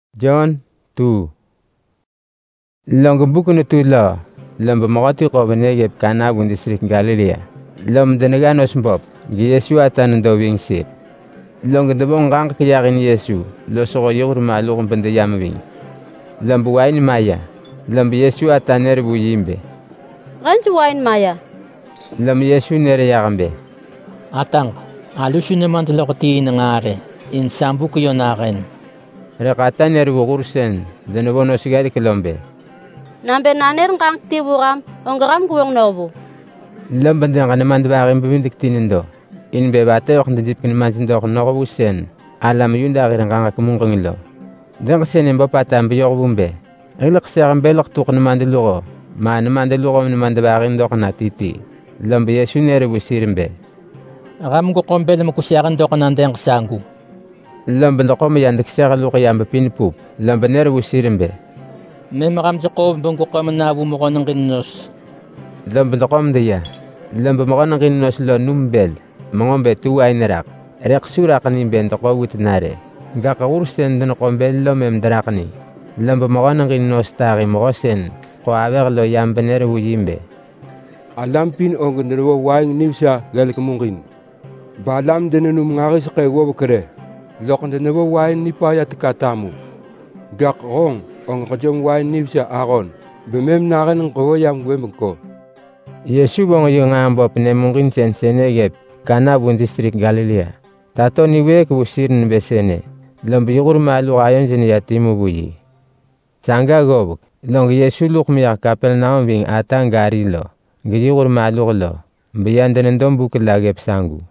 John 2. Long buku tu la lam bamagati ko benegep kana bun distrik Galilea. Lam deneganos bob gi Yesu atan do wing sit. Long de bon gang kyarin Yesu lo so yogur malu bende yamwing. Lam buwain maya lam Yesu atan er bu yimbe. Ganti wain maya. Lam Yesu nere yagambe. Atang alusune mantlokti ngare in sambu ko yonaken. Rekatan er bu kursen denebono sigari kilombe. Nambe naner ngang tiburam ongram kuwong nobu. Lam bende ngane mandbarim bimindik tinindo. In be bate wax ndip kin mantindo no bu sen. Alam yunda gir nganga kumungilo. Den sen mbo patam bi yorbumbe. Ilak seram belak tuqn mandilugo. Man mandilugo min mandbarim do na titi. Lam be Yesu nere bu sirimbe. Ram ko kombel mo kusiaran do kan andeng sangu. Lam bende ko mi yandik seralu ko yambe pinpup. Lam nere bu sirimbe. May makamsako bang ko kamanabo mo ko ng kinos. Lam bende ko mdiya. Lam mo ko ng kinos lo numbel. Mangombe tu ay narak. Rek sura kanin bende ko witnare. Gaka ursen den ko bello mem drakni. Lam mo ko ng kinos tari mo ko sen. Ko aver lo yambe nere bu yimbe. Alampin ong nero waing nimsa gal kumungin. Balam denenum ngaris kay wo kre. Lokon denero waing ni payat katamu. Gak rong ong kajong waing nimsa aron. Bemem naran ng ko yam wemko. Yesu bong yung ambo pnemungin sen senegep kana bun distrik Galilea. Tato ni wek busirin besene. Lambi yugur malu ayon jeni yatimu buyi. Sanga gobuk. Long Yesu luk miya kapel naon bing atang gari lo. Giyugur malu lo. Biyan denendom buk lagep sangu.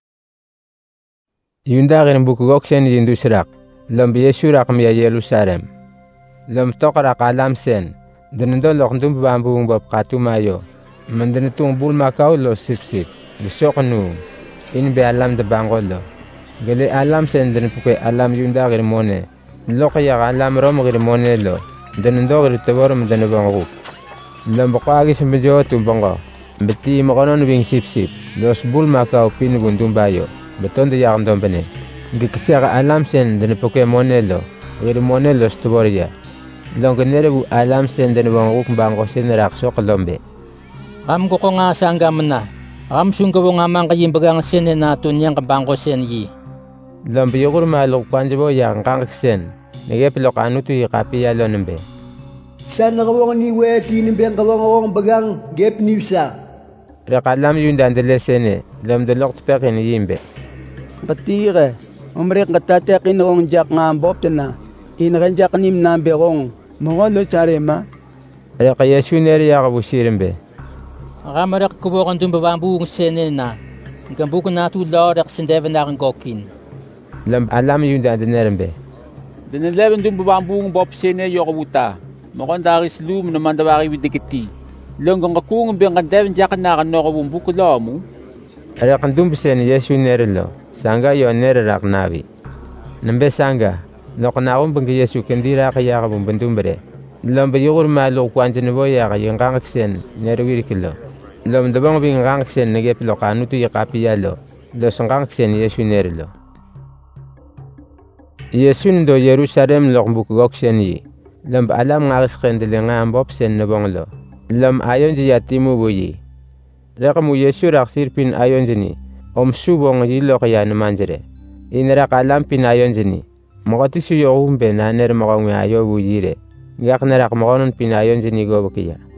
Yundagin buk goksen yindusrak. Lambi Yesu rak miya Yerusalem. Lam tokrak alam sen. Denendo lok ndum bambung bob katumayo. Mandenitung bul makau lo sip. Bisok nu. In be alam de bangolo. Gele alam sen denipuke alam yundagin mone. Lok ya alam rom gir mone lo. Denendo gir teborum denebanguk. Lam bakagi sembejo tumbongo. Beti makonon wing sip. Los bul makau pin gundum bayo. Beton de yagam dombene. Gikisiaga alam sen denipuke mone lo. Gir mone lo stoboria. Long nere bu alam sen denebanguk bango sen rakso kolombe. Ram ko nga sanggam na. Ram sunggaw nga man kayimbagang sen na tunyang kabangko sen yi. Lam biyugur maluk panjabo yang kangksen. Negepilok anu tu yakapiya lo nembe. San nakawang ni weki ni beng kawang bagang gep nipsa. Rekalam yundan dele sene. Lam delok tpekin yimbe. Patire. Umrek katatekin rong jak nga boptena. Inrenjak nim nambe rong. Mongono charema. Reka Yesu nere yakabusirimbe. Ramarak ko kan dun babambu sen na. Ngambu ko na tu lorek sindeven na gokin. Lam alam yundan denerembe. Deneleven dun babambu bob sene yokabuta. Makon daris lum na mandawari widikiti. Longgang kakung biyang kandeven jakan na kanokabung bukulo mo. Reka ndum sen Yesu nere lo. Sanga yon nere rak navi. Nambe sanga. Lok na akong bangga Yesu kendira kaya kabung bentumbre. Lam bayugur malu kwantin boya kaya ngangaksen nere wirikilo. Lam dabang bing ngangaksen negepilo kanutu yakapiya lo. Los ngangaksen Yesu nere lo. Yesu ndo Yerusalem lok bukugoksen yi. Lam alam ngaksen dele ngambop sen nabong lo. Lam ayon ji yatimu buyi. Rekamu Yesu raksir pin ayon jini. Om subong yilo kaya namanjere. Inrak alam pin ayon jini. Mokati suyo umbe na ner makongwe ayo buyire. Gak nerak makonon pin ayon jini gobokiya.